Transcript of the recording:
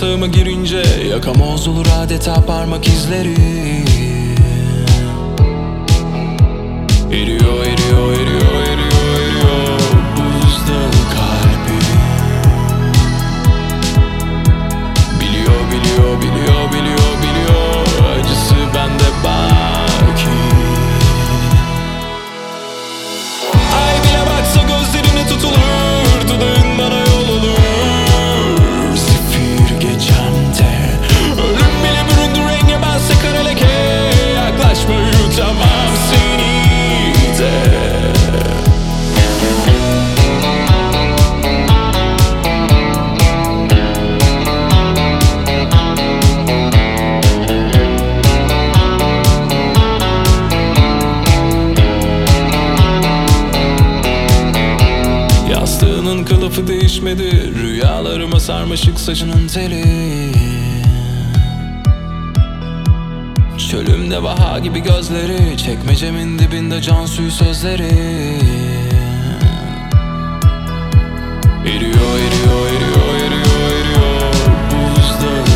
yatağıma girince yakamoz olur adeta parmak izleri. Eriyor, eriyor, eriyor, eriyor, eriyor buzdağı kalbim. Biliyor, biliyor, biliyor, biliyor, biliyor acısı bende belki. Ay bile baksa gözlerini tutulur, dudağın bana yol olur. Zifir gecemde ölüm bile büründü renge, bense kara leke. Yaklaşma, yutamam seni de. Yastığının kılıfı değişmedi, rüyalarıma sarmaşık saçının teli. Çölümde vaha gibi gözleri, çekmecemin dibinde can suyu sözleri. Eriyor, eriyor, eriyor, eriyor, eriyor buzdağı